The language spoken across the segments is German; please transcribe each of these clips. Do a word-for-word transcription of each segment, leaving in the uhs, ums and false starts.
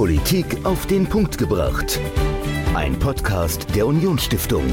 Politik auf den Punkt gebracht. Ein Podcast der Unionsstiftung.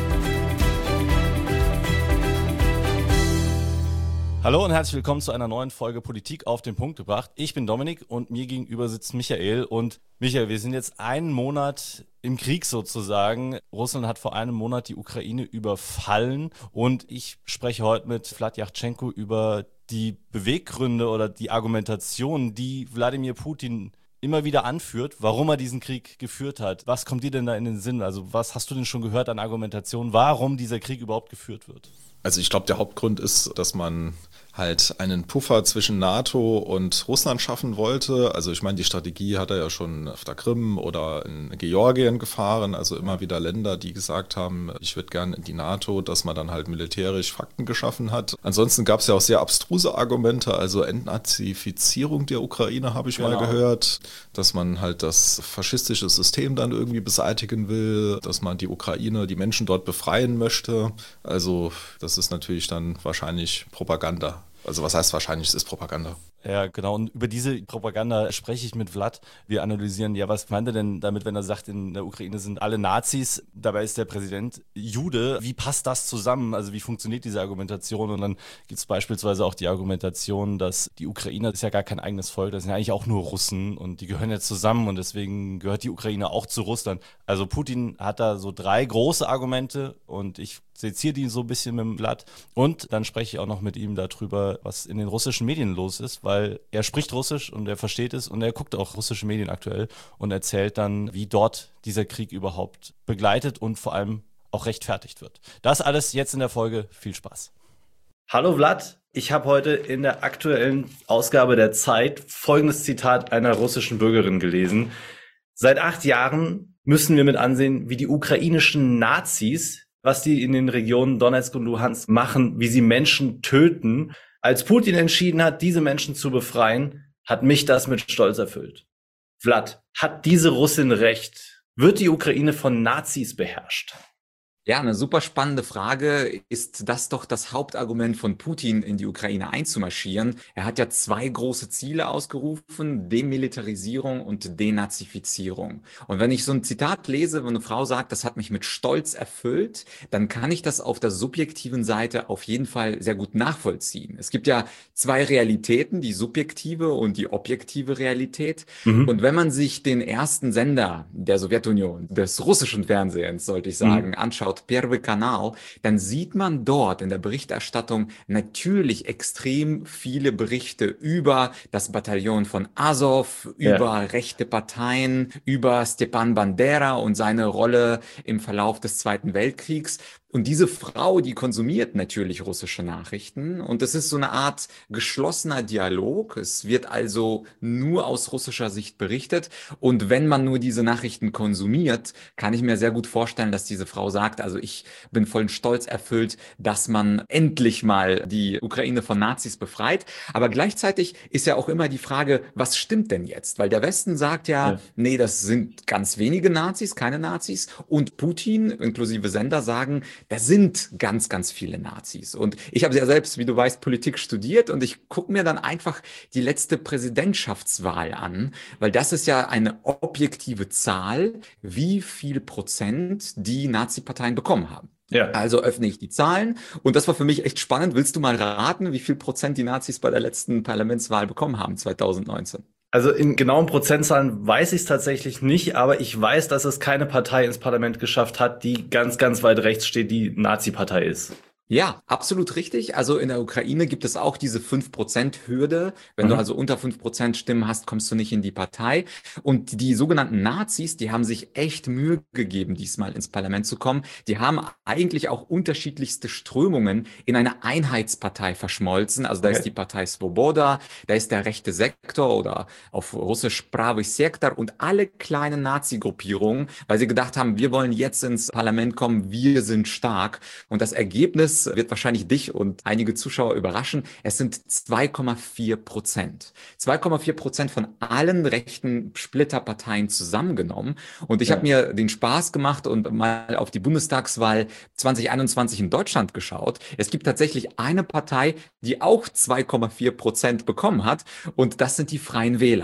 Hallo und herzlich willkommen zu einer neuen Folge Politik auf den Punkt gebracht. Ich bin Dominik und mir gegenüber sitzt Michael. Und Michael, wir sind jetzt einen Monat im Krieg sozusagen. Russland hat vor einem Monat die Ukraine überfallen und ich spreche heute mit Vlad Yachtschenko über die Beweggründe oder die Argumentation, die Wladimir Putin immer wieder anführt, warum er diesen Krieg geführt hat. Was kommt dir denn da in den Sinn? Also was hast du denn schon gehört an Argumentation, warum dieser Krieg überhaupt geführt wird? Also ich glaube, der Hauptgrund ist, dass man halt einen Puffer zwischen NATO und Russland schaffen wollte. Also ich meine, die Strategie hat er ja schon auf der Krim oder in Georgien gefahren. Also immer wieder Länder, die gesagt haben, ich würde gerne in die NATO, dass man dann halt militärisch Fakten geschaffen hat. Ansonsten gab es ja auch sehr abstruse Argumente, also Entnazifizierung der Ukraine habe ich genau. mal gehört, dass man halt das faschistische System dann irgendwie beseitigen will, dass man die Ukraine, die Menschen dort befreien möchte. Also das ist natürlich dann wahrscheinlich Propaganda. Also was heißt wahrscheinlich, es ist Propaganda. Ja, genau. Und über diese Propaganda spreche ich mit Vlad. Wir analysieren, ja, was meint er denn damit, wenn er sagt, in der Ukraine sind alle Nazis, dabei ist der Präsident Jude. Wie passt das zusammen? Also wie funktioniert diese Argumentation? Und dann gibt es beispielsweise auch die Argumentation, dass die Ukrainer, das ist ja gar kein eigenes Volk, das sind ja eigentlich auch nur Russen und die gehören ja zusammen und deswegen gehört die Ukraine auch zu Russland. Also Putin hat da so drei große Argumente und ich seziere die so ein bisschen mit dem Vlad. Und dann spreche ich auch noch mit ihm darüber, was in den russischen Medien los ist, weil er spricht Russisch und er versteht es und er guckt auch russische Medien aktuell und erzählt dann, wie dort dieser Krieg überhaupt begleitet und vor allem auch rechtfertigt wird. Das alles jetzt in der Folge. Viel Spaß. Hallo Vlad, ich habe heute in der aktuellen Ausgabe der Zeit folgendes Zitat einer russischen Bürgerin gelesen. Seit acht Jahren müssen wir mit ansehen, wie die ukrainischen Nazis, was die in den Regionen Donetsk und Luhansk machen, wie sie Menschen töten. Als Putin entschieden hat, diese Menschen zu befreien, hat mich das mit Stolz erfüllt. Vlad, hat diese Russin recht? Wird die Ukraine von Nazis beherrscht? Ja, eine super spannende Frage. Ist das doch das Hauptargument von Putin, in die Ukraine einzumarschieren? Er hat ja zwei große Ziele ausgerufen, Demilitarisierung und Denazifizierung. Und wenn ich so ein Zitat lese, wo eine Frau sagt, das hat mich mit Stolz erfüllt, dann kann ich das auf der subjektiven Seite auf jeden Fall sehr gut nachvollziehen. Es gibt ja zwei Realitäten, die subjektive und die objektive Realität. Mhm. Und wenn man sich den ersten Sender der Sowjetunion, des russischen Fernsehens, sollte ich sagen, mhm. anschaut, Первый Kanal, dann sieht man dort in der Berichterstattung natürlich extrem viele Berichte über das Bataillon von Azov, ja. über rechte Parteien, über Stepan Bandera und seine Rolle im Verlauf des Zweiten Weltkriegs. Und diese Frau, die konsumiert natürlich russische Nachrichten und es ist so eine Art geschlossener Dialog. Es wird also nur aus russischer Sicht berichtet und wenn man nur diese Nachrichten konsumiert, kann ich mir sehr gut vorstellen, dass diese Frau sagt, also ich bin voll Stolz erfüllt, dass man endlich mal die Ukraine von Nazis befreit. Aber gleichzeitig ist ja auch immer die Frage, was stimmt denn jetzt? Weil der Westen sagt ja, ja. nee, das sind ganz wenige Nazis, keine Nazis und Putin inklusive Sender sagen, da sind ganz, ganz viele Nazis. Und ich habe ja selbst, wie du weißt, Politik studiert und ich gucke mir dann einfach die letzte Präsidentschaftswahl an, weil das ist ja eine objektive Zahl, wie viel Prozent die Nazi-Parteien bekommen haben. Ja. Also öffne ich die Zahlen und das war für mich echt spannend. Willst du mal raten, wie viel Prozent die Nazis bei der letzten Parlamentswahl bekommen haben, zwanzig neunzehn? Also in genauen Prozentzahlen weiß ich es tatsächlich nicht, aber ich weiß, dass es keine Partei ins Parlament geschafft hat, die ganz, ganz weit rechts steht, die Nazi-Partei ist. Ja, absolut richtig. Also in der Ukraine gibt es auch diese fünf Prozent Hürde. Wenn mhm. du also unter fünf Prozent Stimmen hast, kommst du nicht in die Partei. Und die sogenannten Nazis, die haben sich echt Mühe gegeben, diesmal ins Parlament zu kommen. Die haben eigentlich auch unterschiedlichste Strömungen in eine Einheitspartei verschmolzen. Also da okay. ist die Partei Svoboda, da ist der rechte Sektor oder auf Russisch Pravый Sektor und alle kleinen Nazi-Gruppierungen, weil sie gedacht haben, wir wollen jetzt ins Parlament kommen, wir sind stark. Und das Ergebnis wird wahrscheinlich dich und einige Zuschauer überraschen. Es sind zwei Komma vier Prozent. zwei Komma vier Prozent von allen rechten Splitterparteien zusammengenommen. Und ich ja. habe mir den Spaß gemacht und mal auf die Bundestagswahl zwanzig einundzwanzig in Deutschland geschaut. Es gibt tatsächlich eine Partei, die auch zwei Komma vier Prozent bekommen hat. Und das sind die Freien Wähler.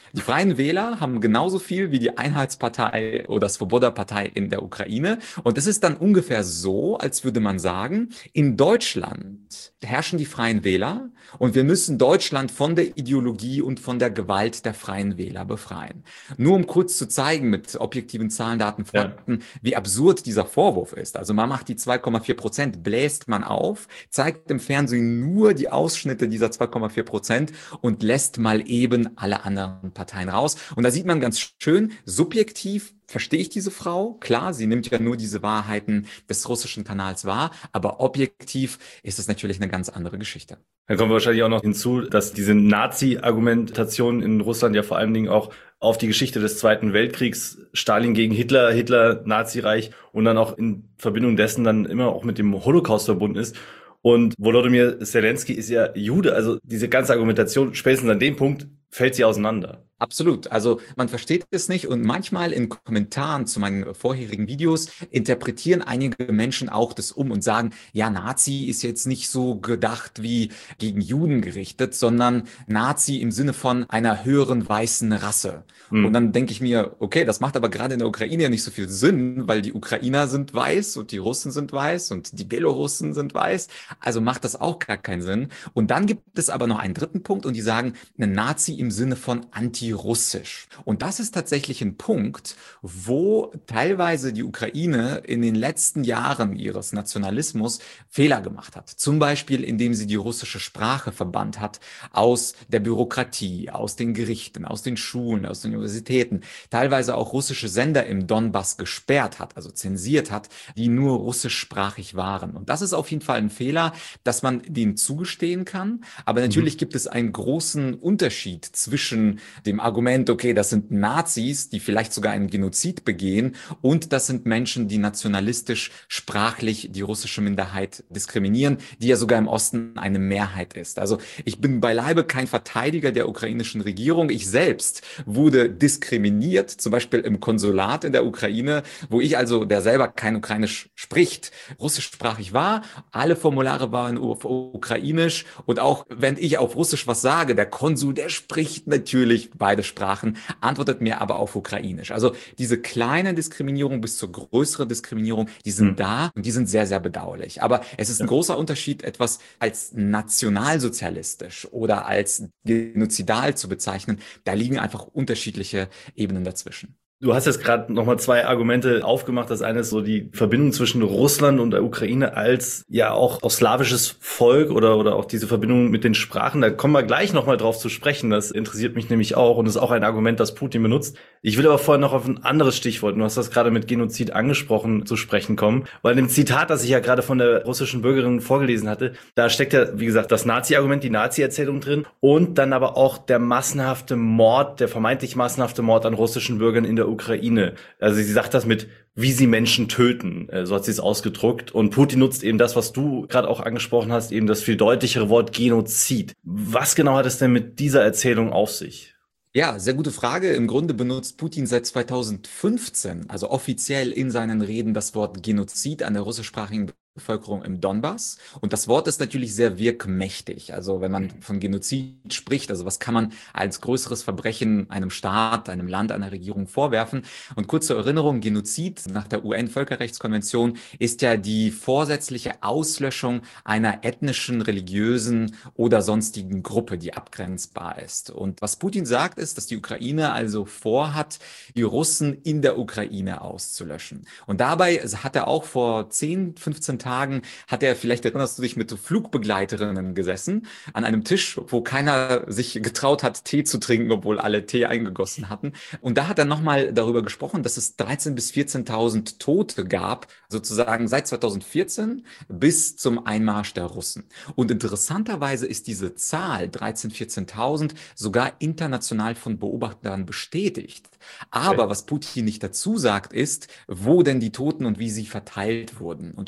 Die Freien Wähler haben genauso viel wie die Einheitspartei oder Svoboda-Partei in der Ukraine. Und es ist dann ungefähr so, als würde man sagen, in Deutschland herrschen die Freien Wähler und wir müssen Deutschland von der Ideologie und von der Gewalt der Freien Wähler befreien. Nur um kurz zu zeigen mit objektiven Zahlen, Daten, Fakten, ja, wie absurd dieser Vorwurf ist. Also man macht die zwei Komma vier Prozent, bläst man auf, zeigt im Fernsehen nur die Ausschnitte dieser zwei Komma vier Prozent und lässt mal eben alle anderen Parteien raus. Und da sieht man ganz schön, subjektiv verstehe ich diese Frau. Klar, sie nimmt ja nur diese Wahrheiten des russischen Kanals wahr, aber objektiv ist es natürlich eine ganz andere Geschichte. Dann kommen wir wahrscheinlich auch noch hinzu, dass diese Nazi-Argumentation in Russland ja vor allen Dingen auch auf die Geschichte des Zweiten Weltkriegs, Stalin gegen Hitler, Hitler, Nazireich und dann auch in Verbindung dessen dann immer auch mit dem Holocaust verbunden ist. Und Volodymyr Zelensky ist ja Jude, also diese ganze Argumentation, spätestens an dem Punkt fällt sie auseinander. Absolut. Also man versteht es nicht und manchmal in Kommentaren zu meinen vorherigen Videos interpretieren einige Menschen auch das um und sagen, ja, Nazi ist jetzt nicht so gedacht wie gegen Juden gerichtet, sondern Nazi im Sinne von einer höheren weißen Rasse. Mhm. Und dann denke ich mir, okay, das macht aber gerade in der Ukraine ja nicht so viel Sinn, weil die Ukrainer sind weiß und die Russen sind weiß und die Belorussen sind weiß. Also macht das auch gar keinen Sinn. Und dann gibt es aber noch einen dritten Punkt und die sagen, eine Nazi im Sinne von anti-russisch. Und das ist tatsächlich ein Punkt, wo teilweise die Ukraine in den letzten Jahren ihres Nationalismus Fehler gemacht hat. Zum Beispiel, indem sie die russische Sprache verbannt hat aus der Bürokratie, aus den Gerichten, aus den Schulen, aus den Universitäten. Teilweise auch russische Sender im Donbass gesperrt hat, also zensiert hat, die nur russischsprachig waren. Und das ist auf jeden Fall ein Fehler, dass man den zugestehen kann. Aber natürlich mhm. gibt es einen großen Unterschied zwischen dem Argument, okay, das sind Nazis, die vielleicht sogar einen Genozid begehen und das sind Menschen, die nationalistisch, sprachlich die russische Minderheit diskriminieren, die ja sogar im Osten eine Mehrheit ist. Also ich bin beileibe kein Verteidiger der ukrainischen Regierung. Ich selbst wurde diskriminiert, zum Beispiel im Konsulat in der Ukraine, wo ich also, der selber kein Ukrainisch spricht, russischsprachig war. Alle Formulare waren auf Ukrainisch und auch wenn ich auf Russisch was sage, der Konsul, der spricht natürlich beide Sprachen, antwortet mir aber auf Ukrainisch. Also diese kleine Diskriminierung bis zur größeren Diskriminierung, die sind mhm. da und die sind sehr, sehr bedauerlich. Aber es ist ein ja. großer Unterschied, etwas als nationalsozialistisch oder als genozidal zu bezeichnen. Da liegen einfach unterschiedliche Ebenen dazwischen. Du hast jetzt gerade nochmal zwei Argumente aufgemacht. Das eine ist so die Verbindung zwischen Russland und der Ukraine als ja auch, auch slawisches Volk oder oder auch diese Verbindung mit den Sprachen. Da kommen wir gleich nochmal drauf zu sprechen. Das interessiert mich nämlich auch und ist auch ein Argument, das Putin benutzt. Ich will aber vorher noch auf ein anderes Stichwort, du hast das gerade mit Genozid angesprochen, zu sprechen kommen. Weil in dem Zitat, das ich ja gerade von der russischen Bürgerin vorgelesen hatte, da steckt ja, wie gesagt, das Nazi-Argument, die Nazi-Erzählung drin und dann aber auch der massenhafte Mord, der vermeintlich massenhafte Mord an russischen Bürgern in der Ukraine. Also sie sagt das mit, wie sie Menschen töten, so hat sie es ausgedrückt. Und Putin nutzt eben das, was du gerade auch angesprochen hast, eben das viel deutlichere Wort Genozid. Was genau hat es denn mit dieser Erzählung auf sich? Ja, sehr gute Frage. Im Grunde benutzt Putin seit zweitausendfünfzehn, also offiziell in seinen Reden, das Wort Genozid an der russischsprachigen Bevölkerung im Donbass. Und das Wort ist natürlich sehr wirkmächtig. Also wenn man von Genozid spricht, also was kann man als größeres Verbrechen einem Staat, einem Land, einer Regierung vorwerfen? Und kurz zur Erinnerung, Genozid nach der U N-Völkerrechtskonvention ist ja die vorsätzliche Auslöschung einer ethnischen, religiösen oder sonstigen Gruppe, die abgrenzbar ist. Und was Putin sagt, ist, dass die Ukraine also vorhat, die Russen in der Ukraine auszulöschen. Und dabei hat er auch vor zehn, fünfzehn Tagen hat er, vielleicht erinnerst du dich, mit Flugbegleiterinnen gesessen, an einem Tisch, wo keiner sich getraut hat, Tee zu trinken, obwohl alle Tee eingegossen hatten. Und da hat er nochmal darüber gesprochen, dass es dreizehntausend bis vierzehntausend Tote gab, sozusagen seit zweitausendvierzehn bis zum Einmarsch der Russen. Und interessanterweise ist diese Zahl, dreizehntausend, vierzehntausend, sogar international von Beobachtern bestätigt. Aber okay. was Putin nicht dazu sagt, ist, wo denn die Toten und wie sie verteilt wurden. Und ungefähr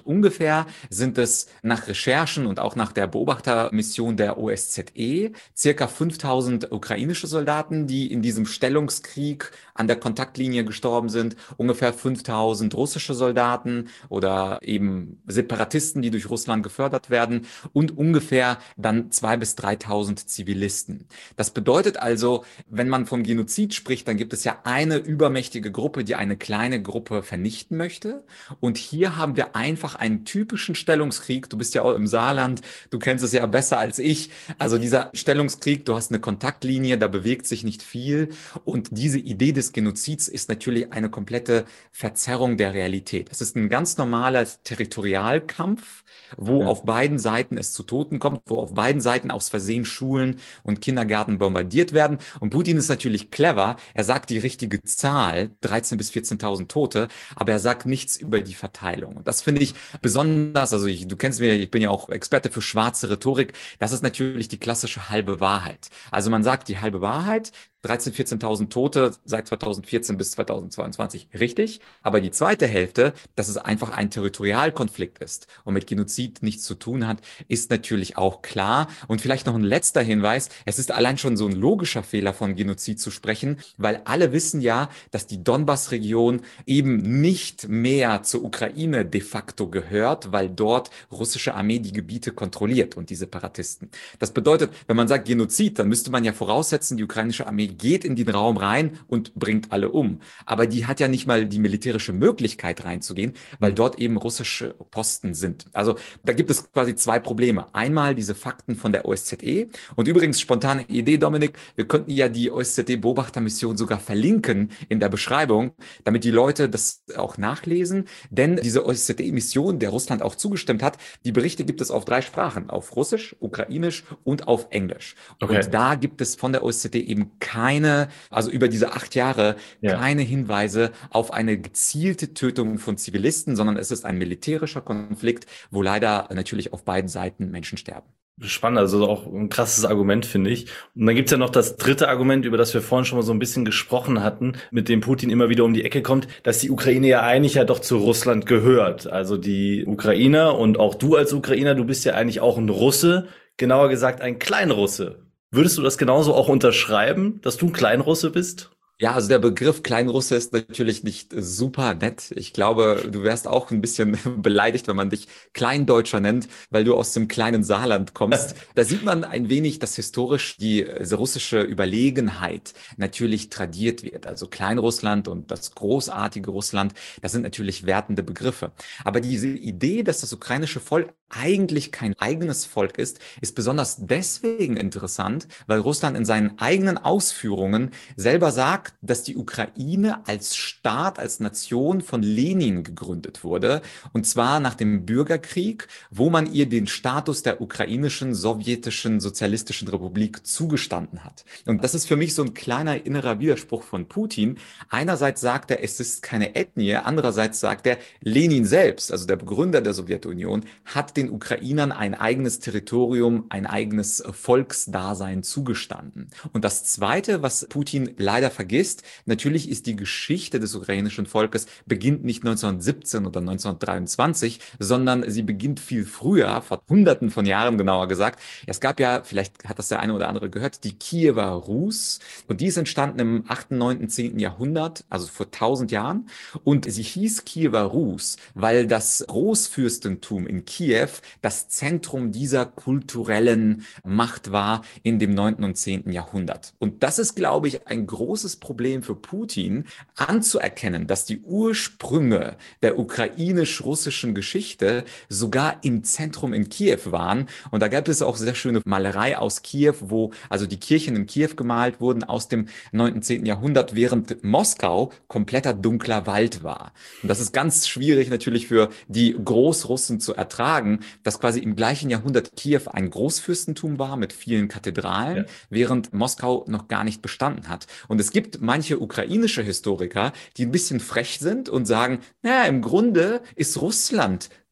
ungefähr sind es nach Recherchen und auch nach der Beobachtermission der O S Z E circa fünftausend ukrainische Soldaten, die in diesem Stellungskrieg an der Kontaktlinie gestorben sind, ungefähr fünftausend russische Soldaten oder eben Separatisten, die durch Russland gefördert werden und ungefähr dann zweitausend bis dreitausend Zivilisten. Das bedeutet also, wenn man vom Genozid spricht, dann gibt es ja eine übermächtige Gruppe, die eine kleine Gruppe vernichten möchte. Und hier haben wir einfach einen typischen Stellungskrieg. Du bist ja auch im Saarland, du kennst es ja besser als ich. Also dieser Stellungskrieg, du hast eine Kontaktlinie, da bewegt sich nicht viel. Und diese Idee des Genozids ist natürlich eine komplette Verzerrung der Realität. Es ist ein ganz normaler Territorialkampf, wo ja. auf beiden Seiten es zu Toten kommt, wo auf beiden Seiten aus Versehen Schulen und Kindergärten bombardiert werden. Und Putin ist natürlich clever. Er sagt die richtige Zahl, dreizehntausend bis vierzehntausend Tote, aber er sagt nichts über die Verteilung. Und das finde ich besonders, also ich, du kennst mich, ich bin ja auch Experte für schwarze Rhetorik. Das ist natürlich die klassische halbe Wahrheit. Also man sagt die halbe Wahrheit, dreizehntausend, vierzehntausend Tote seit zweitausendvierzehn bis zweitausendzweiundzwanzig, richtig. Aber die zweite Hälfte, dass es einfach ein Territorialkonflikt ist und mit Genozid nichts zu tun hat, ist natürlich auch klar. Und vielleicht noch ein letzter Hinweis. Es ist allein schon so ein logischer Fehler, von Genozid zu sprechen, weil alle wissen ja, dass die Donbass-Region eben nicht mehr zur Ukraine de facto gehört, weil dort russische Armee die Gebiete kontrolliert und die Separatisten. Das bedeutet, wenn man sagt Genozid, dann müsste man ja voraussetzen, die ukrainische Armee geht in den Raum rein und bringt alle um. Aber die hat ja nicht mal die militärische Möglichkeit reinzugehen, weil dort eben russische Posten sind. Also da gibt es quasi zwei Probleme. Einmal diese Fakten von der O S Z E und übrigens spontane Idee, Dominik, wir könnten ja die O S Z E-Beobachtermission sogar verlinken in der Beschreibung, damit die Leute das auch nachlesen, denn diese O S Z E-Mission, der Russland auch zugestimmt hat, die Berichte gibt es auf drei Sprachen, auf Russisch, Ukrainisch und auf Englisch. Okay. Und da gibt es von der O S Z E eben keine, also über diese acht Jahre, ja. keine Hinweise auf eine gezielte Tötung von Zivilisten, sondern es ist ein militärischer Konflikt, wo leider natürlich auf beiden Seiten Menschen sterben. Spannend, also auch ein krasses Argument, finde ich. Und dann gibt's ja noch das dritte Argument, über das wir vorhin schon mal so ein bisschen gesprochen hatten, mit dem Putin immer wieder um die Ecke kommt, dass die Ukraine ja eigentlich ja doch zu Russland gehört. Also die Ukrainer und auch du als Ukrainer, du bist ja eigentlich auch ein Russe, genauer gesagt ein Kleinrusse. Würdest du das genauso auch unterschreiben, dass du ein Kleinrusse bist? Ja, also der Begriff Kleinrusse ist natürlich nicht super nett. Ich glaube, du wärst auch ein bisschen beleidigt, wenn man dich Kleindeutscher nennt, weil du aus dem kleinen Saarland kommst. Da sieht man ein wenig, dass historisch die russische Überlegenheit natürlich tradiert wird. Also Kleinrussland und das großartige Russland, das sind natürlich wertende Begriffe. Aber diese Idee, dass das ukrainische Volk eigentlich kein eigenes Volk ist, ist besonders deswegen interessant, weil Russland in seinen eigenen Ausführungen selber sagt, dass die Ukraine als Staat, als Nation von Lenin gegründet wurde. Und zwar nach dem Bürgerkrieg, wo man ihr den Status der ukrainischen sowjetischen sozialistischen Republik zugestanden hat. Und das ist für mich so ein kleiner innerer Widerspruch von Putin. Einerseits sagt er, es ist keine Ethnie. Andererseits sagt er, Lenin selbst, also der Begründer der Sowjetunion, hat den Ukrainern ein eigenes Territorium, ein eigenes Volksdasein zugestanden. Und das Zweite, was Putin leider vergisst, natürlich ist die Geschichte des ukrainischen Volkes beginnt nicht neunzehnhundertsiebzehn oder neunzehnhundertdreiundzwanzig, sondern sie beginnt viel früher, vor Hunderten von Jahren genauer gesagt. Es gab ja, vielleicht hat das der eine oder andere gehört, die Kiewer Rus und die ist entstanden im achten, neunten, zehnten Jahrhundert, also vor tausend Jahren und sie hieß Kiewer Rus, weil das Großfürstentum in Kiew das Zentrum dieser kulturellen Macht war in dem neunten und zehnten Jahrhundert. Und das ist, glaube ich, ein großes Problem für Putin, anzuerkennen, dass die Ursprünge der ukrainisch-russischen Geschichte sogar im Zentrum in Kiew waren. Und da gab es auch sehr schöne Malerei aus Kiew, wo also die Kirchen in Kiew gemalt wurden aus dem neunten, zehnten Jahrhundert, während Moskau kompletter dunkler Wald war. Und das ist ganz schwierig natürlich für die Großrussen zu ertragen, dass quasi im gleichen Jahrhundert Kiew ein Großfürstentum war mit vielen Kathedralen, ja. während Moskau noch gar nicht bestanden hat. Und es gibt manche ukrainische Historiker, die ein bisschen frech sind und sagen, naja, im Grunde ist Russland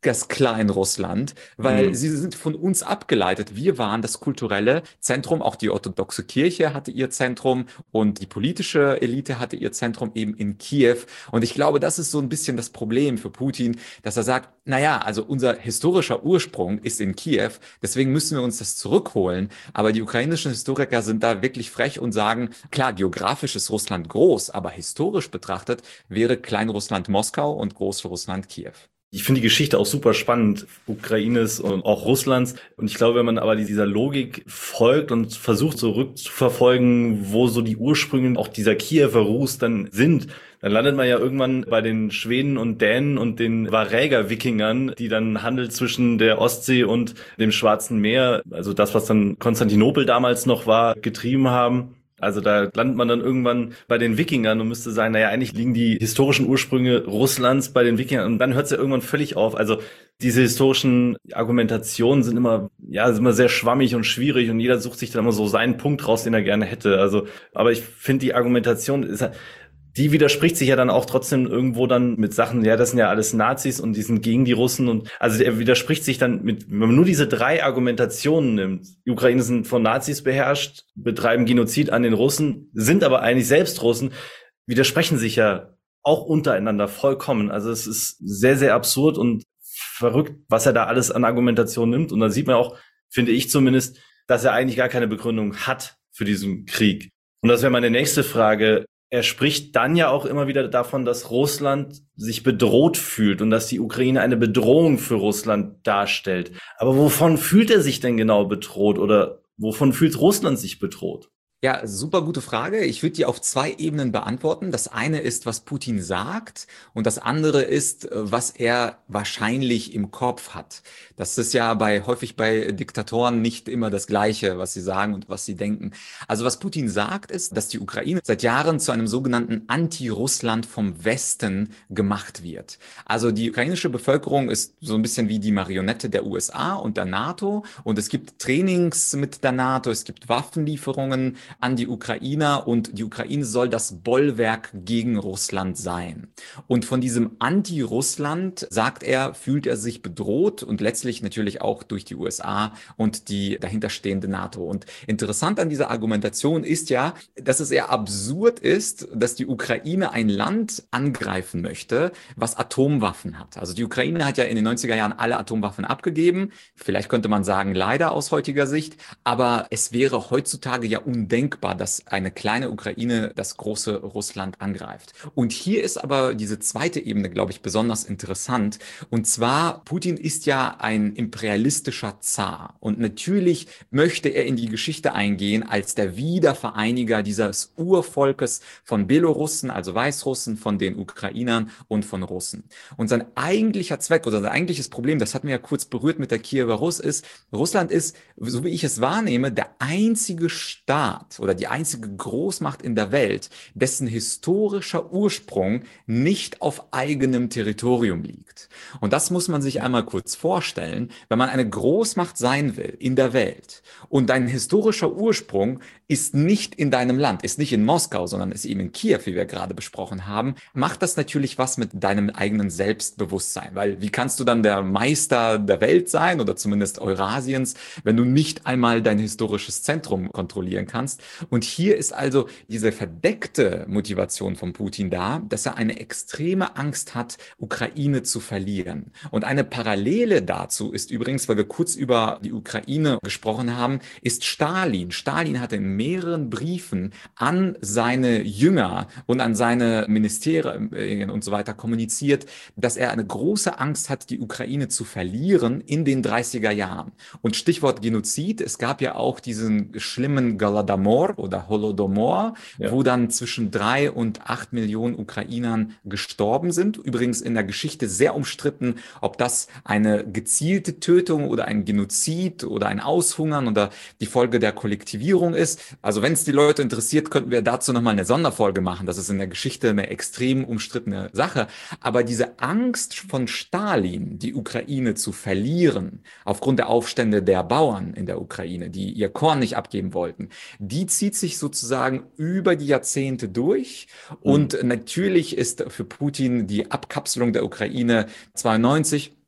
das Klein-Russland, weil Mhm. sie sind von uns abgeleitet. Wir waren das kulturelle Zentrum, auch die orthodoxe Kirche hatte ihr Zentrum und die politische Elite hatte ihr Zentrum eben in Kiew. Und ich glaube, das ist so ein bisschen das Problem für Putin, dass er sagt, naja, also unser historischer Ursprung ist in Kiew, deswegen müssen wir uns das zurückholen. Aber die ukrainischen Historiker sind da wirklich frech und sagen, klar, geografisch ist Russland groß, aber historisch betrachtet wäre Kleinrussland Moskau und Großrussland Kiew. Ich finde die Geschichte auch super spannend, Ukraines und auch Russlands. Und ich glaube, wenn man aber dieser Logik folgt und versucht zurückzuverfolgen, wo so die Ursprünge auch dieser Kiewer Rus dann sind, dann landet man ja irgendwann bei den Schweden und Dänen und den Varäger-Wikingern, die dann Handel zwischen der Ostsee und dem Schwarzen Meer, also das, was dann Konstantinopel damals noch war, getrieben haben. Also da landet man dann irgendwann bei den Wikingern und müsste sagen, naja, eigentlich liegen die historischen Ursprünge Russlands bei den Wikingern und dann hört es ja irgendwann völlig auf. Also diese historischen Argumentationen sind immer, ja, sind immer sehr schwammig und schwierig und jeder sucht sich dann immer so seinen Punkt raus, den er gerne hätte. Also, aber ich finde die Argumentation ist halt, die widerspricht sich ja dann auch trotzdem irgendwo dann mit Sachen, ja, das sind ja alles Nazis und die sind gegen die Russen und also er widerspricht sich dann mit, wenn man nur diese drei Argumentationen nimmt, die Ukraine sind von Nazis beherrscht, betreiben Genozid an den Russen, sind aber eigentlich selbst Russen, widersprechen sich ja auch untereinander vollkommen. Also es ist sehr, sehr absurd und verrückt, was er da alles an Argumentation nimmt und dann sieht man auch, finde ich zumindest, dass er eigentlich gar keine Begründung hat für diesen Krieg. Und das wäre meine nächste Frage. Er spricht dann ja auch immer wieder davon, dass Russland sich bedroht fühlt und dass die Ukraine eine Bedrohung für Russland darstellt. Aber wovon fühlt er sich denn genau bedroht oder wovon fühlt Russland sich bedroht? Ja, super gute Frage. Ich würde die auf zwei Ebenen beantworten. Das eine ist, was Putin sagt und das andere ist, was er wahrscheinlich im Kopf hat. Das ist ja bei, häufig bei Diktatoren nicht immer das Gleiche, was sie sagen und was sie denken. Also was Putin sagt, ist, dass die Ukraine seit Jahren zu einem sogenannten Anti-Russland vom Westen gemacht wird. Also die ukrainische Bevölkerung ist so ein bisschen wie die Marionette der U S A und der NATO und es gibt Trainings mit der NATO, es gibt Waffenlieferungen an die Ukrainer und die Ukraine soll das Bollwerk gegen Russland sein. Und von diesem Anti-Russland, sagt er, fühlt er sich bedroht und letztlich natürlich auch durch die U S A und die dahinterstehende NATO. Und interessant an dieser Argumentation ist ja, dass es eher absurd ist, dass die Ukraine ein Land angreifen möchte, was Atomwaffen hat. Also die Ukraine hat ja in den neunziger Jahren alle Atomwaffen abgegeben. Vielleicht könnte man sagen, leider aus heutiger Sicht. Aber es wäre heutzutage ja undenkbar, dass eine kleine Ukraine das große Russland angreift. Und hier ist aber diese zweite Ebene, glaube ich, besonders interessant. Und zwar, Putin ist ja ein imperialistischer Zar. Und natürlich möchte er in die Geschichte eingehen als der Wiedervereiniger dieses Urvolkes von Belorussen, also Weißrussen, von den Ukrainern und von Russen. Und sein eigentlicher Zweck oder sein eigentliches Problem, das hatten wir ja kurz berührt mit der Kiewer Rus, ist, Russland ist, so wie ich es wahrnehme, der einzige Staat oder die einzige Großmacht in der Welt, dessen historischer Ursprung nicht auf eigenem Territorium liegt. Und das muss man sich einmal kurz vorstellen, wenn man eine Großmacht sein will in der Welt und dein historischer Ursprung ist nicht in deinem Land, ist nicht in Moskau, sondern ist eben in Kiew, wie wir gerade besprochen haben, macht das natürlich was mit deinem eigenen Selbstbewusstsein, weil wie kannst du dann der Meister der Welt sein oder zumindest Eurasiens, wenn du nicht einmal dein historisches Zentrum kontrollieren kannst? Und hier ist also diese verdeckte Motivation von Putin da, dass er eine extreme Angst hat, Ukraine zu verlieren. Und eine Parallele dazu ist übrigens, weil wir kurz über die Ukraine gesprochen haben, ist Stalin. Stalin hatte in mehreren Briefen an seine Jünger und an seine Ministerien und so weiter kommuniziert, dass er eine große Angst hat, die Ukraine zu verlieren in den dreißiger Jahren. Und Stichwort Genozid, es gab ja auch diesen schlimmen Galadomor oder Holodomor, ja, wo dann zwischen drei und acht Millionen Ukrainern gestorben sind. Übrigens in der Geschichte sehr umstritten, ob das eine gezielte Tötung oder ein Genozid oder ein Aushungern oder die Folge der Kollektivierung ist. Also wenn es die Leute interessiert, könnten wir dazu nochmal eine Sonderfolge machen. Das ist in der Geschichte eine extrem umstrittene Sache. Aber diese Angst von Stalin, die Ukraine zu verlieren, aufgrund der Aufstände der Bauern in der Ukraine, die ihr Korn nicht abgeben wollten, die zieht sich sozusagen über die Jahrzehnte durch. Und mhm. natürlich ist für Putin die Abkapselung der Ukraine zweiundneunzig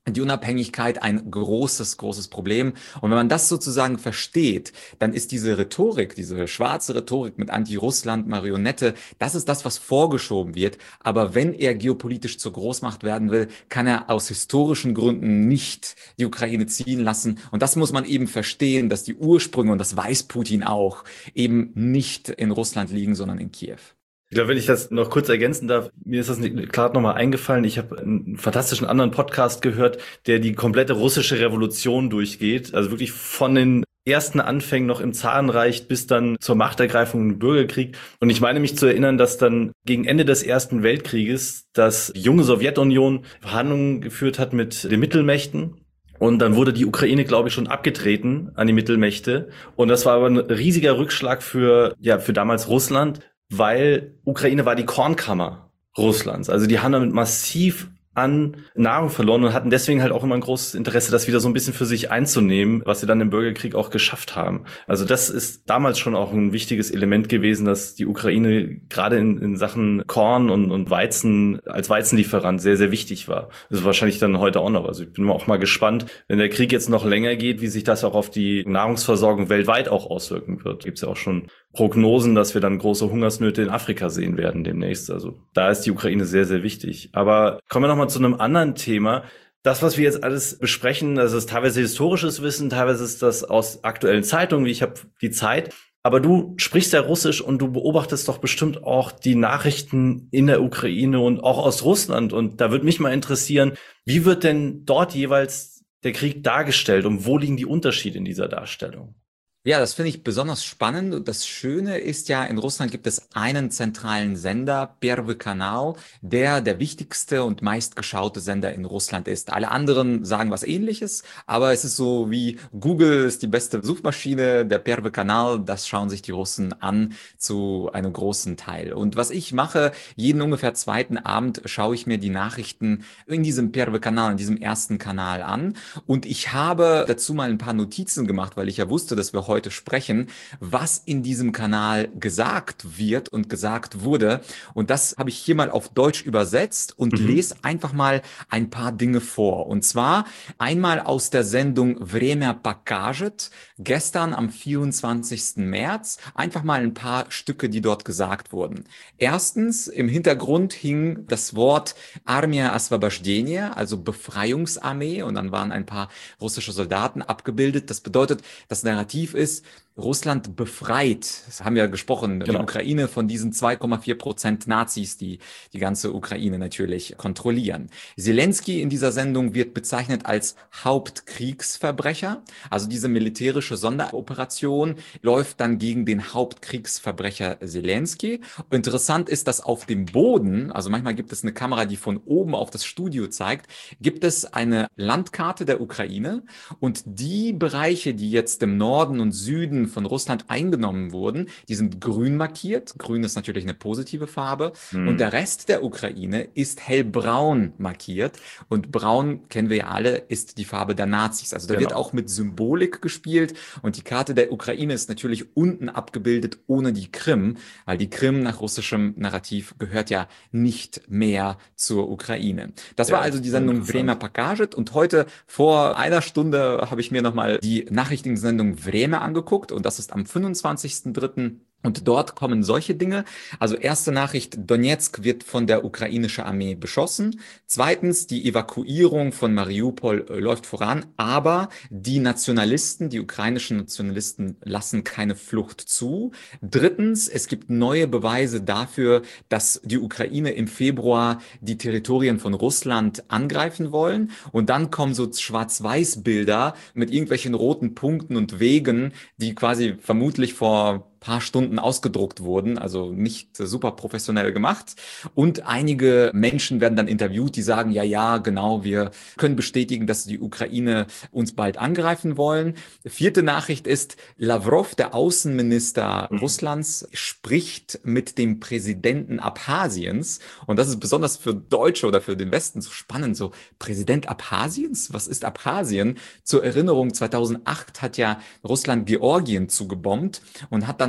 die Unabhängigkeit ein großes, großes Problem. Und wenn man das sozusagen versteht, dann ist diese Rhetorik, diese schwarze Rhetorik mit Anti-Russland, Marionette, das ist das, was vorgeschoben wird. Aber wenn er geopolitisch zur Großmacht werden will, kann er aus historischen Gründen nicht die Ukraine ziehen lassen. Und das muss man eben verstehen, dass die Ursprünge, und das weiß Putin auch, eben nicht in Russland liegen, sondern in Kiew. Ich glaube, wenn ich das noch kurz ergänzen darf, mir ist das gerade nochmal eingefallen. Ich habe einen fantastischen anderen Podcast gehört, der die komplette russische Revolution durchgeht. Also wirklich von den ersten Anfängen noch im Zarenreich bis dann zur Machtergreifung im Bürgerkrieg. Und ich meine mich zu erinnern, dass dann gegen Ende des Ersten Weltkrieges das junge Sowjetunion Verhandlungen geführt hat mit den Mittelmächten. Und dann wurde die Ukraine, glaube ich, schon abgetreten an die Mittelmächte. Und das war aber ein riesiger Rückschlag für, ja, für damals Russland, weil Ukraine war die Kornkammer Russlands. Also die haben damit massiv an Nahrung verloren und hatten deswegen halt auch immer ein großes Interesse, das wieder so ein bisschen für sich einzunehmen, was sie dann im Bürgerkrieg auch geschafft haben. Also das ist damals schon auch ein wichtiges Element gewesen, dass die Ukraine gerade in, in Sachen Korn und, und Weizen als Weizenlieferant sehr, sehr wichtig war. Das ist wahrscheinlich dann heute auch noch. Also ich bin auch mal gespannt, wenn der Krieg jetzt noch länger geht, wie sich das auch auf die Nahrungsversorgung weltweit auch auswirken wird. Gibt es ja auch schon Prognosen, dass wir dann große Hungersnöte in Afrika sehen werden demnächst. Also da ist die Ukraine sehr, sehr wichtig. Aber kommen wir nochmal zu einem anderen Thema. Das, was wir jetzt alles besprechen, das ist teilweise historisches Wissen, teilweise ist das aus aktuellen Zeitungen, wie ich habe die Zeit. Aber du sprichst ja Russisch und du beobachtest doch bestimmt auch die Nachrichten in der Ukraine und auch aus Russland. Und da würde mich mal interessieren, wie wird denn dort jeweils der Krieg dargestellt und wo liegen die Unterschiede in dieser Darstellung? Ja, das finde ich besonders spannend. Und das Schöne ist ja, in Russland gibt es einen zentralen Sender, Первый Kanal, der der wichtigste und meistgeschaute Sender in Russland ist. Alle anderen sagen was Ähnliches, aber es ist so wie Google ist die beste Suchmaschine, der Первый Kanal, das schauen sich die Russen an zu einem großen Teil. Und was ich mache, jeden ungefähr zweiten Abend schaue ich mir die Nachrichten in diesem Первый Kanal, in diesem ersten Kanal an. Und ich habe dazu mal ein paar Notizen gemacht, weil ich ja wusste, dass wir heute heute sprechen, was in diesem Kanal gesagt wird und gesagt wurde. Und das habe ich hier mal auf Deutsch übersetzt und mhm. lese einfach mal ein paar Dinge vor. Und zwar einmal aus der Sendung Время покажет, gestern am vierundzwanzigsten März, einfach mal ein paar Stücke, die dort gesagt wurden. Erstens, im Hintergrund hing das Wort Armia Освобождения, also Befreiungsarmee, und dann waren ein paar russische Soldaten abgebildet. Das bedeutet, das Narrativ ist, Russland befreit, das haben wir ja gesprochen, genau. Die Ukraine von diesen zwei Komma vier Prozent Nazis, die die ganze Ukraine natürlich kontrollieren. Zelensky in dieser Sendung wird bezeichnet als Hauptkriegsverbrecher. Also diese militärische Sonderoperation läuft dann gegen den Hauptkriegsverbrecher Zelensky. Interessant ist, dass auf dem Boden, also manchmal gibt es eine Kamera, die von oben auf das Studio zeigt, gibt es eine Landkarte der Ukraine und die Bereiche, die jetzt im Norden und Süden von Russland eingenommen wurden, die sind grün markiert. Grün ist natürlich eine positive Farbe. Hm. Und der Rest der Ukraine ist hellbraun markiert. Und braun, kennen wir ja alle, ist die Farbe der Nazis. Also da genau. wird auch mit Symbolik gespielt. Und die Karte der Ukraine ist natürlich unten abgebildet ohne die Krim, weil die Krim nach russischem Narrativ gehört ja nicht mehr zur Ukraine. Das ja, war also die Sendung Время покажет. Und heute vor einer Stunde habe ich mir nochmal die Nachrichtensendung Время angeguckt und das ist am fünfundzwanzigsten dritten Und dort kommen solche Dinge. Also erste Nachricht, Donetsk wird von der ukrainischen Armee beschossen. Zweitens, die Evakuierung von Mariupol äh, läuft voran, aber die Nationalisten, die ukrainischen Nationalisten lassen keine Flucht zu. Drittens, es gibt neue Beweise dafür, dass die Ukraine im Februar die Territorien von Russland angreifen wollen. Und dann kommen so Schwarz-Weiß-Bilder mit irgendwelchen roten Punkten und Wegen, die quasi vermutlich vor paar Stunden ausgedruckt wurden, also nicht super professionell gemacht. Und einige Menschen werden dann interviewt, die sagen, ja, ja, genau, wir können bestätigen, dass die Ukraine uns bald angreifen wollen. Vierte Nachricht ist, Lavrov, der Außenminister mhm. Russlands, spricht mit dem Präsidenten Abchasiens. Und das ist besonders für Deutsche oder für den Westen so spannend, so Präsident Abchasiens? Was ist Abchasien? Zur Erinnerung, zweitausendacht hat ja Russland Georgien zugebombt und hat dann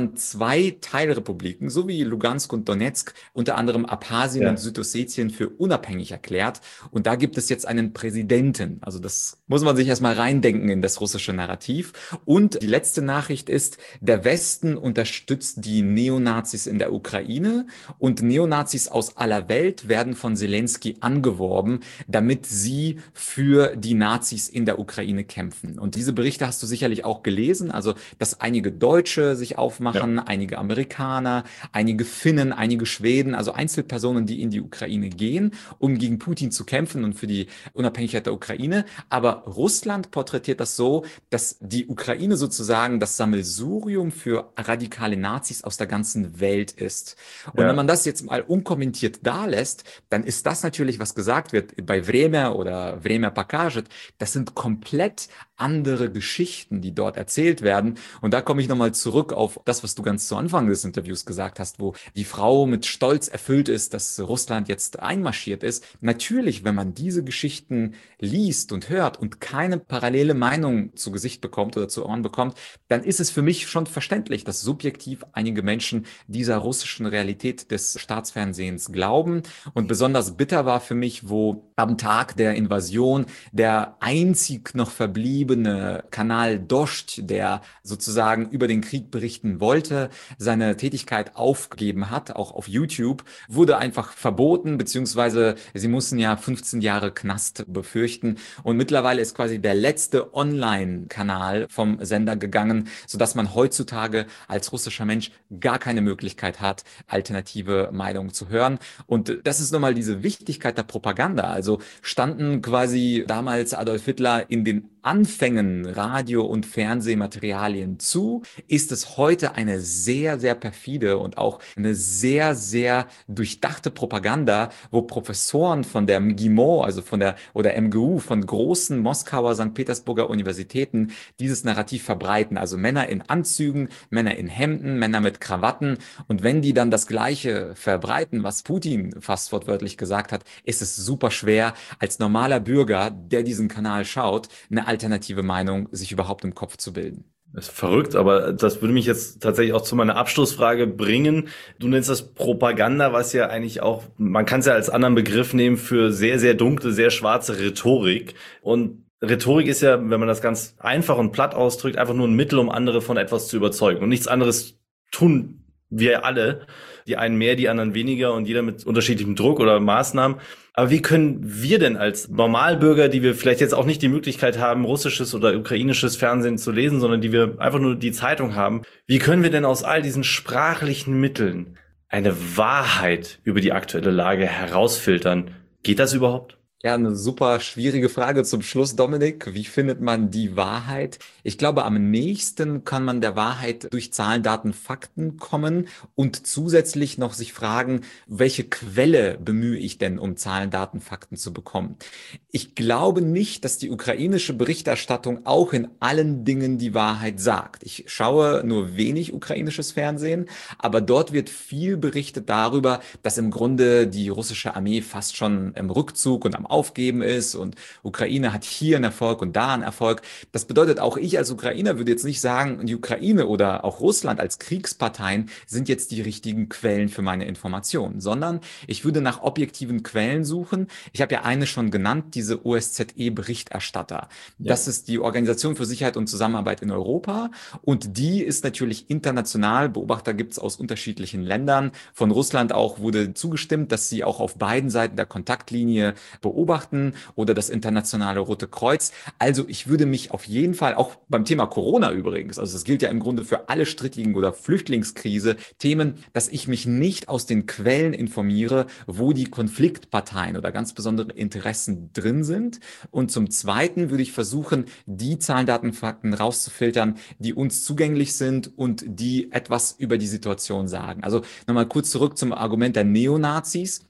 dann zwei Teilrepubliken, so wie Lugansk und Donetsk, unter anderem Abchasien Ja. und Südossetien für unabhängig erklärt. Und da gibt es jetzt einen Präsidenten. Also das muss man sich erstmal reindenken in das russische Narrativ. Und die letzte Nachricht ist, der Westen unterstützt die Neonazis in der Ukraine und Neonazis aus aller Welt werden von Zelensky angeworben, damit sie für die Nazis in der Ukraine kämpfen. Und diese Berichte hast du sicherlich auch gelesen, also dass einige Deutsche sich aufmachen, ja. einige Amerikaner, einige Finnen, einige Schweden, also Einzelpersonen, die in die Ukraine gehen, um gegen Putin zu kämpfen und für die Unabhängigkeit der Ukraine. Aber Russland porträtiert das so, dass die Ukraine sozusagen das Sammelsurium für radikale Nazis aus der ganzen Welt ist. Und ja. wenn man das jetzt mal unkommentiert dalässt, dann ist das natürlich, was gesagt wird bei Vremya oder Vremya Pokazet, das sind komplett andere Geschichten, die dort erzählt werden. Und da komme ich nochmal zurück auf das, was du ganz zu Anfang des Interviews gesagt hast, wo die Frau mit Stolz erfüllt ist, dass Russland jetzt einmarschiert ist. Natürlich, wenn man diese Geschichten liest und hört und keine parallele Meinung zu Gesicht bekommt oder zu Ohren bekommt, dann ist es für mich schon verständlich, dass subjektiv einige Menschen dieser russischen Realität des Staatsfernsehens glauben. Und besonders bitter war für mich, wo am Tag der Invasion der einzig noch verbliebene Kanal Dost, der sozusagen über den Krieg berichten wollte, seine Tätigkeit aufgegeben hat, auch auf YouTube, wurde einfach verboten, beziehungsweise sie mussten ja fünfzehn Jahre Knast befürchten. Und mittlerweile ist quasi der letzte Online-Kanal vom Sender gegangen, sodass man heutzutage als russischer Mensch gar keine Möglichkeit hat, alternative Meinungen zu hören. Und das ist nochmal diese Wichtigkeit der Propaganda. Also standen quasi damals Adolf Hitler in den Anfängen Radio- und Fernsehmaterialien zu, ist es heute eine sehr, sehr perfide und auch eine sehr, sehr durchdachte Propaganda, wo Professoren von der M G I M O, also von der oder M G U, von großen Moskauer, Sankt Petersburger Universitäten dieses Narrativ verbreiten. Also Männer in Anzügen, Männer in Hemden, Männer mit Krawatten. Und wenn die dann das Gleiche verbreiten, was Putin fast wortwörtlich gesagt hat, ist es super schwer, als normaler Bürger, der diesen Kanal schaut, eine alternative Meinung sich überhaupt im Kopf zu bilden. Das ist verrückt, aber das würde mich jetzt tatsächlich auch zu meiner Abschlussfrage bringen. Du nennst das Propaganda, was ja eigentlich auch, man kann es ja als anderen Begriff nehmen für sehr, sehr dunkle, sehr schwarze Rhetorik. Und Rhetorik ist ja, wenn man das ganz einfach und platt ausdrückt, einfach nur ein Mittel, um andere von etwas zu überzeugen. Und nichts anderes tun wir alle. Die einen mehr, die anderen weniger und jeder mit unterschiedlichem Druck oder Maßnahmen. Aber wie können wir denn als Normalbürger, die wir vielleicht jetzt auch nicht die Möglichkeit haben, russisches oder ukrainisches Fernsehen zu lesen, sondern die wir einfach nur die Zeitung haben, wie können wir denn aus all diesen sprachlichen Mitteln eine Wahrheit über die aktuelle Lage herausfiltern? Geht das überhaupt? Ja, eine super schwierige Frage zum Schluss, Dominik. Wie findet man die Wahrheit? Ich glaube, am nächsten kann man der Wahrheit durch Zahlen, Daten, Fakten kommen und zusätzlich noch sich fragen, welche Quelle bemühe ich denn, um Zahlen, Daten, Fakten zu bekommen? Ich glaube nicht, dass die ukrainische Berichterstattung auch in allen Dingen die Wahrheit sagt. Ich schaue nur wenig ukrainisches Fernsehen, aber dort wird viel berichtet darüber, dass im Grunde die russische Armee fast schon im Rückzug und am Aufgeben ist und Ukraine hat hier einen Erfolg und da einen Erfolg. Das bedeutet, auch ich als Ukrainer würde jetzt nicht sagen, die Ukraine oder auch Russland als Kriegsparteien sind jetzt die richtigen Quellen für meine Informationen, sondern ich würde nach objektiven Quellen suchen. Ich habe ja eine schon genannt, diese O S Z E-Berichterstatter. Ja. Das ist die Organisation für Sicherheit und Zusammenarbeit in Europa und die ist natürlich international. Beobachter gibt es aus unterschiedlichen Ländern. Von Russland auch wurde zugestimmt, dass sie auch auf beiden Seiten der Kontaktlinie beobachten oder das internationale Rote Kreuz. Also ich würde mich auf jeden Fall, auch beim Thema Corona übrigens, also das gilt ja im Grunde für alle strittigen oder Flüchtlingskrise, Themen, dass ich mich nicht aus den Quellen informiere, wo die Konfliktparteien oder ganz besondere Interessen drin sind. Und zum Zweiten würde ich versuchen, die Zahlen, Daten, Fakten rauszufiltern, die uns zugänglich sind und die etwas über die Situation sagen. Also nochmal kurz zurück zum Argument der Neonazis.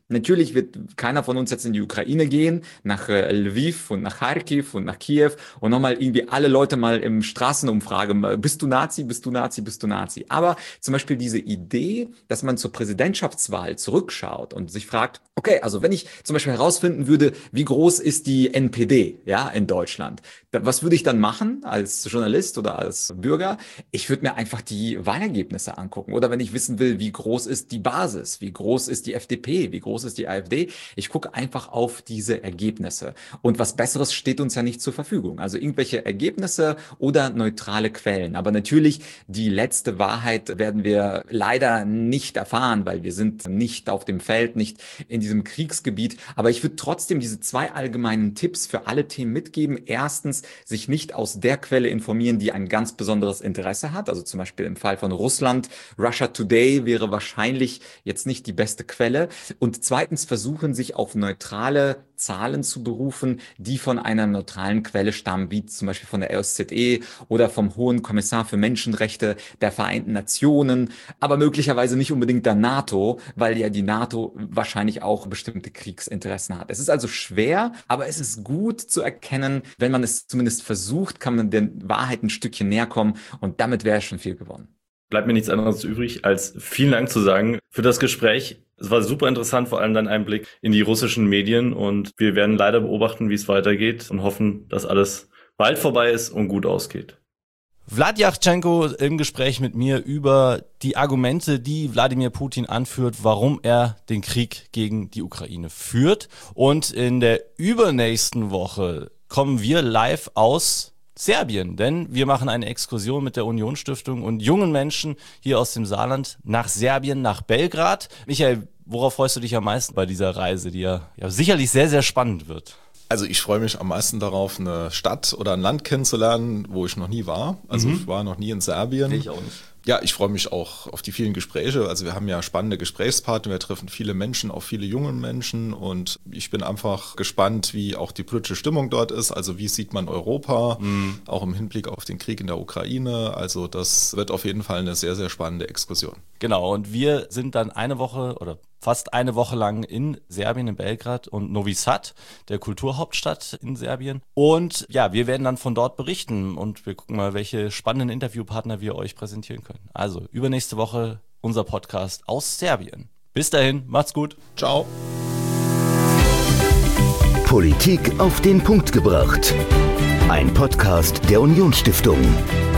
Natürlich wird keiner von uns jetzt in die Ukraine gehen, nach äh, Lviv und nach Kharkiv und nach Kiew und nochmal irgendwie alle Leute mal im Straßenumfrage, bist du Nazi, bist du Nazi, bist du Nazi. Aber zum Beispiel diese Idee, dass man zur Präsidentschaftswahl zurückschaut und sich fragt, okay, also wenn ich zum Beispiel herausfinden würde, wie groß ist die N P D, ja, in Deutschland, was würde ich dann machen als Journalist oder als Bürger? Ich würde mir einfach die Wahlergebnisse angucken. Oder wenn ich wissen will, wie groß ist die Basis, wie groß ist die F D P, wie groß ist die AfD, ich gucke einfach auf diese Ergebnisse. Und was Besseres steht uns ja nicht zur Verfügung. Also irgendwelche Ergebnisse oder neutrale Quellen. Aber natürlich, die letzte Wahrheit werden wir leider nicht erfahren, weil wir sind nicht auf dem Feld, nicht in diesem Kriegsgebiet. Aber ich würde trotzdem diese zwei allgemeinen Tipps für alle Themen mitgeben. Erstens, sich nicht aus der Quelle informieren, die ein ganz besonderes Interesse hat. Also zum Beispiel im Fall von Russland, Russia Today wäre wahrscheinlich jetzt nicht die beste Quelle. Und zweitens versuchen, sich auf neutrale Zahlen zu berufen, die von einer neutralen Quelle stammen, wie zum Beispiel von der O S Z E oder vom Hohen Kommissar für Menschenrechte der Vereinten Nationen, aber möglicherweise nicht unbedingt der NATO, weil ja die NATO wahrscheinlich auch bestimmte Kriegsinteressen hat. Es ist also schwer, aber es ist gut zu erkennen, wenn man es zumindest versucht, kann man der Wahrheit ein Stückchen näher kommen und damit wäre schon viel gewonnen. Bleibt mir nichts anderes übrig, als vielen Dank zu sagen für das Gespräch. Es war super interessant, vor allem dein Einblick in die russischen Medien, und wir werden leider beobachten, wie es weitergeht und hoffen, dass alles bald vorbei ist und gut ausgeht. Vlad Yachtschenko im Gespräch mit mir über die Argumente, die Wladimir Putin anführt, warum er den Krieg gegen die Ukraine führt. Und in der übernächsten Woche kommen wir live aus Serbien, denn wir machen eine Exkursion mit der Union-Stiftung und jungen Menschen hier aus dem Saarland nach Serbien, nach Belgrad. Michael, worauf freust du dich am meisten bei dieser Reise, die ja, ja sicherlich sehr, sehr spannend wird? Also ich freue mich am meisten darauf, eine Stadt oder ein Land kennenzulernen, wo ich noch nie war. Also mhm. ich war noch nie in Serbien. Ich auch nicht. Ja, ich freue mich auch auf die vielen Gespräche. Also wir haben ja spannende Gesprächspartner, wir treffen viele Menschen, auch viele junge Menschen, und ich bin einfach gespannt, wie auch die politische Stimmung dort ist. Also wie sieht man Europa, mhm. auch im Hinblick auf den Krieg in der Ukraine. Also das wird auf jeden Fall eine sehr, sehr spannende Exkursion. Genau, und wir sind dann eine Woche oder fast eine Woche lang in Serbien, in Belgrad und Novi Sad, der Kulturhauptstadt in Serbien. Und ja, wir werden dann von dort berichten und wir gucken mal, welche spannenden Interviewpartner wir euch präsentieren können. Also übernächste Woche unser Podcast aus Serbien. Bis dahin, macht's gut. Ciao. Politik auf den Punkt gebracht. Ein Podcast der Union-Stiftung.